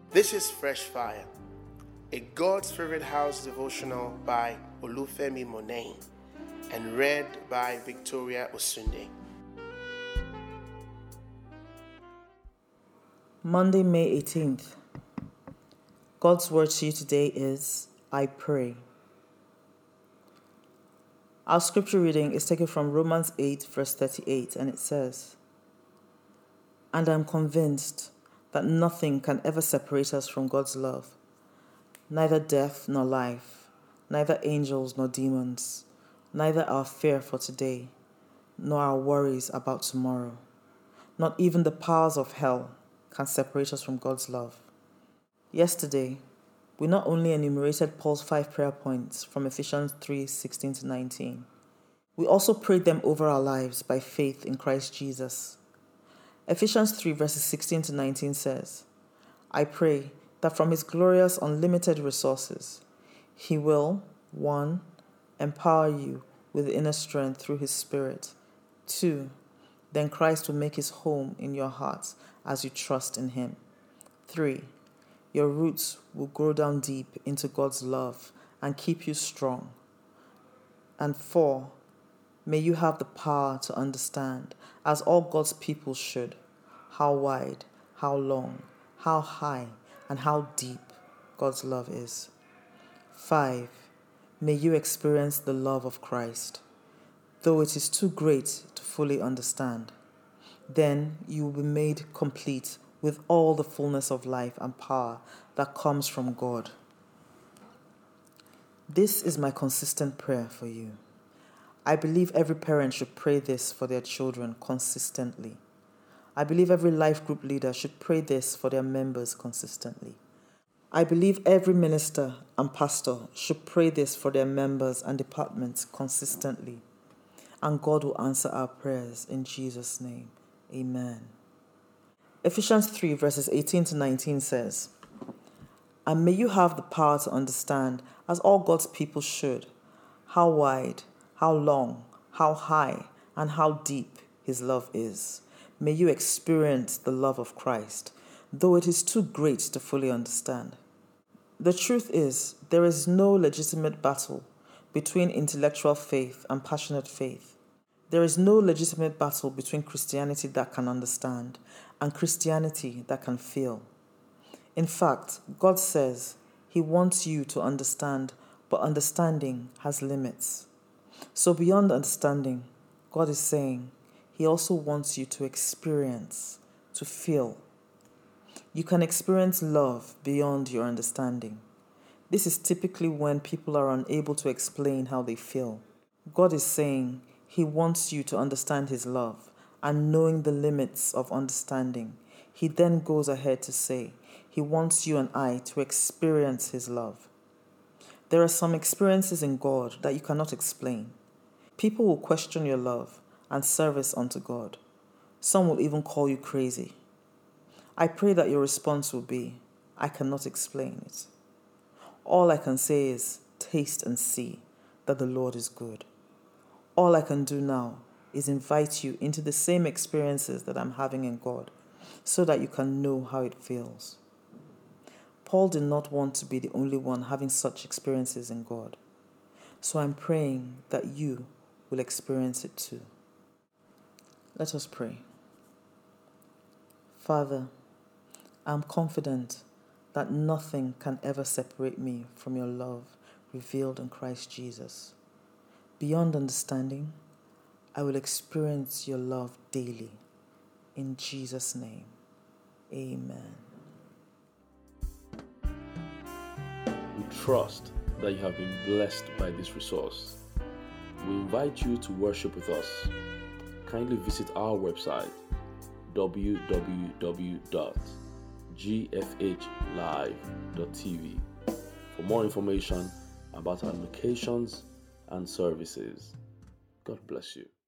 This is Fresh Fire, a God's Favorite House devotional by Olufemi Monain and read by Victoria Osunde. Monday, May 18th. God's word to you today is, I pray. Our scripture reading is taken from Romans 8, verse 38, and it says, And I am convinced that nothing can ever separate us from God's love, neither death nor life, neither angels nor demons, neither our fear for today, nor our worries about tomorrow. Not even the powers of hell can separate us from God's love. Yesterday, we not only enumerated Paul's 5 prayer points from Ephesians 3:16-19, we also prayed them over our lives by faith in Christ Jesus. Ephesians 3 verses 16-19 says, I pray that from his glorious unlimited resources, he will, 1, empower you with inner strength through his Spirit. 2, then Christ will make his home in your hearts as you trust in him. 3, your roots will grow down deep into God's love and keep you strong. And 4, may you have the power to understand, as all God's people should, how wide, how long, how high, and how deep God's love is. 5, may you experience the love of Christ, though it is too great to fully understand. Then you will be made complete with all the fullness of life and power that comes from God. This is my consistent prayer for you. I believe every parent should pray this for their children consistently. I believe every life group leader should pray this for their members consistently. I believe every minister and pastor should pray this for their members and departments consistently. And God will answer our prayers in Jesus' name. Amen. Ephesians 3 verses 18-19 says, And may you have the power to understand, as all God's people should, how wide, how long, how high, and how deep his love is. May you experience the love of Christ, though it is too great to fully understand. The truth is, there is no legitimate battle between intellectual faith and passionate faith. There is no legitimate battle between Christianity that can understand and Christianity that can feel. In fact, God says he wants you to understand, but understanding has limits. So beyond understanding, God is saying he also wants you to experience, to feel. You can experience love beyond your understanding. This is typically when people are unable to explain how they feel. God is saying he wants you to understand his love, and knowing the limits of understanding, he then goes ahead to say he wants you and I to experience his love. There are some experiences in God that you cannot explain. People will question your love and service unto God. Some will even call you crazy. I pray that your response will be, I cannot explain it. All I can say is, taste and see that the Lord is good. All I can do now is invite you into the same experiences that I'm having in God, so that you can know how it feels. Paul did not want to be the only one having such experiences in God. So I'm praying that you will experience it too. Let us pray. Father, I'm confident that nothing can ever separate me from your love revealed in Christ Jesus. Beyond understanding, I will experience your love daily. In Jesus' name, amen. We trust that you have been blessed by this resource. We invite you to worship with us. Kindly visit our website www.gfhlive.tv for more information about our locations and services. God bless you.